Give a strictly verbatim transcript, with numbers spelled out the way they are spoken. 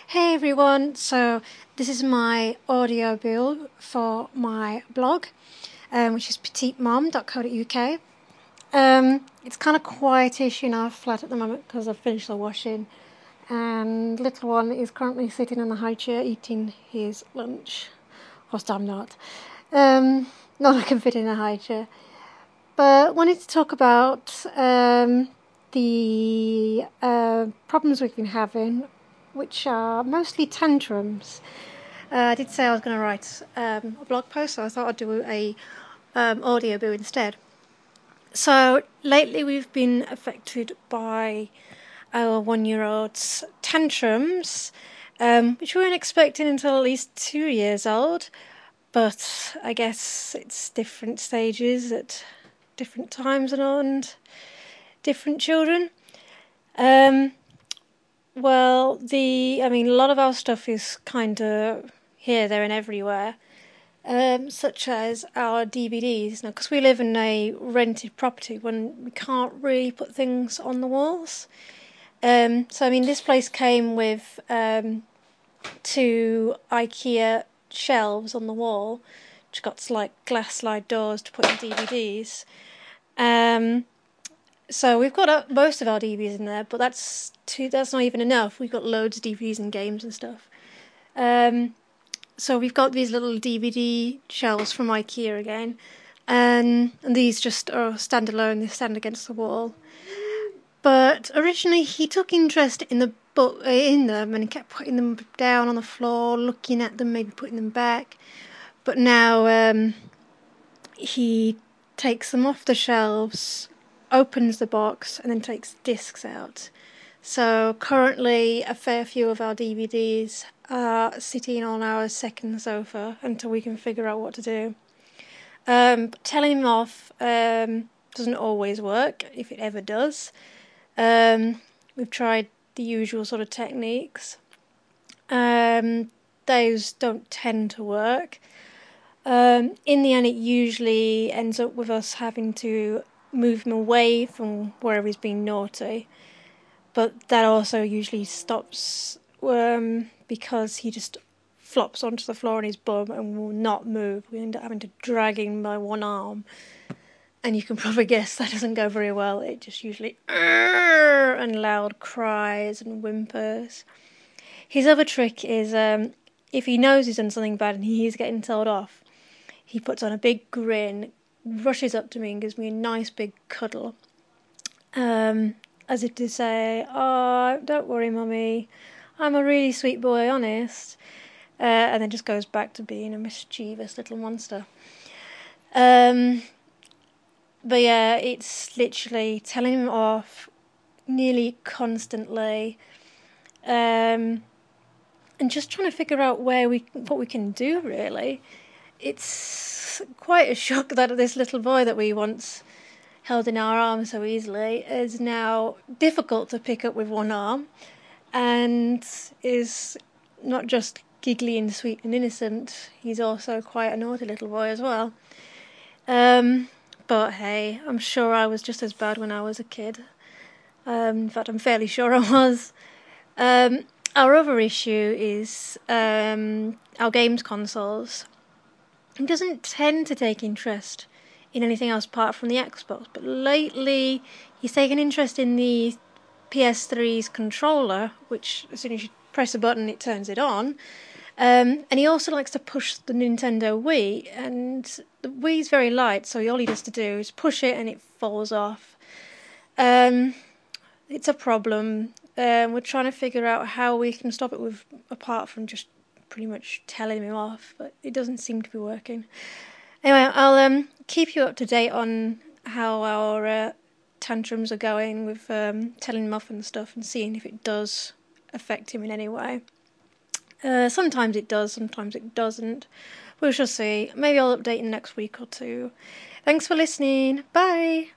Hey everyone, so this is my audio build for my blog, um, which is petite mom dot co dot uk. Um, it's kind of quietish in our flat at the moment because I've finished the washing, and little one is currently sitting in the high chair eating his lunch, whilst I'm not. Um, not I can fit in a high chair. But wanted to talk about um, the uh, problems we've been having, which are mostly tantrums. Uh, I did say I was going to write um, a blog post, so I thought I'd do a um, audio boo instead. So lately we've been affected by our one-year-old's tantrums, um, which we weren't expecting until at least two years old. But I guess it's different stages at different times and on different children. Um, well, the I mean, a lot of our stuff is kind of here, there, and everywhere, um, such as our D V Ds. Now, because we live in a rented property, when we can't really put things on the walls. Um, so, I mean, this place came with um, two IKEA shelves on the wall, which got like glass slide doors to put in D V Ds. Um, so we've got uh, most of our D V Ds in there, but that's too, that's not even enough. We've got loads of D V Ds and games and stuff. Um, so we've got these little D V D shelves from IKEA again, and, and these just are standalone. They stand against the wall. But originally he took interest in the book in them, and he kept putting them down on the floor, looking at them, maybe putting them back. But now um, he takes them off the shelves, opens the box, and then takes discs out. So currently a fair few of our D V Ds are sitting on our second sofa until we can figure out what to do. Um, telling them off um, doesn't always work, if it ever does. Um, we've tried the usual sort of techniques. Um, those don't tend to work. Um, in the end, it usually ends up with us having to move him away from wherever he's being naughty. But that also usually stops um, because he just flops onto the floor on his bum and will not move. We end up having to drag him by one arm. And you can probably guess that doesn't go very well. It just usually and loud cries and whimpers. His other trick is um, if he knows he's done something bad and he is getting told off, he puts on a big grin, rushes up to me and gives me a nice big cuddle. Um, as if to say, "Oh, don't worry, Mummy, I'm a really sweet boy, honest." Uh, and then just goes back to being a mischievous little monster. Um, but yeah, it's literally telling him off nearly constantly, um, and just trying to figure out where we what we can do, really. It's quite a shock that this little boy that we once held in our arms so easily is now difficult to pick up with one arm, and is not just giggly and sweet and innocent, he's also quite a naughty little boy as well. Um, but hey, I'm sure I was just as bad when I was a kid. Um, in fact, I'm fairly sure I was. Um, our other issue is um, our games consoles. He doesn't tend to take interest in anything else apart from the Xbox, but lately he's taken interest in the P S three's controller, which as soon as you press a button it turns it on. Um, and he also likes to push the Nintendo Wii, and the Wii's very light, so all he does to do is push it and it falls off. Um, it's a problem. Um, we're trying to figure out how we can stop it with, apart from just pretty much telling him off, but it doesn't seem to be working. Anyway, I'll um, keep you up to date on how our uh, tantrums are going with um, telling him off and stuff, and seeing if it does affect him in any way. Uh, sometimes it does, sometimes it doesn't. We shall see. Maybe I'll update in the next week or two. Thanks for listening. Bye!